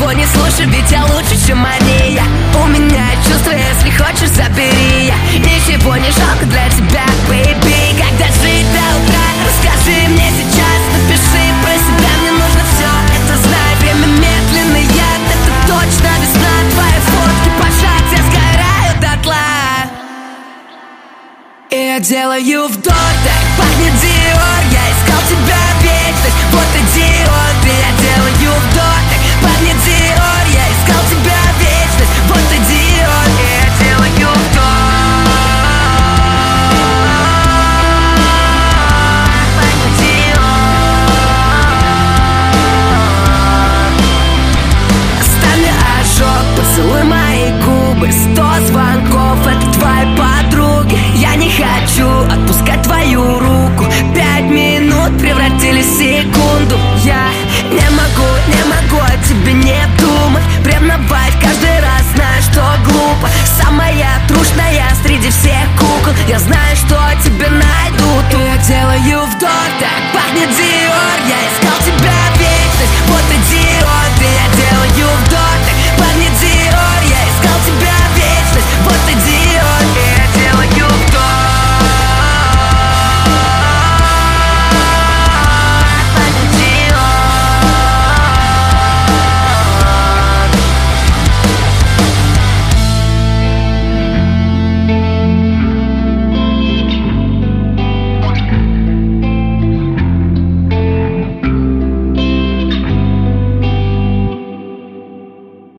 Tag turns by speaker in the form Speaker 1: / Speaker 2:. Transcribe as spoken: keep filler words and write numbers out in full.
Speaker 1: никого не слушай, ведь я лучше, чем Мария. У меня чувства, если хочешь, забери. Я ничего не жалко для тебя, baby. Когда жить до утра, расскажи мне сейчас. Напиши про себя, мне нужно все это знать. Время медленное, это точно весна. Твои фотки пожать, я сгораю дотла. И я делаю вдох, так пахнет Диор. Я искал тебя вечность, вот иди он. И я делаю вдох.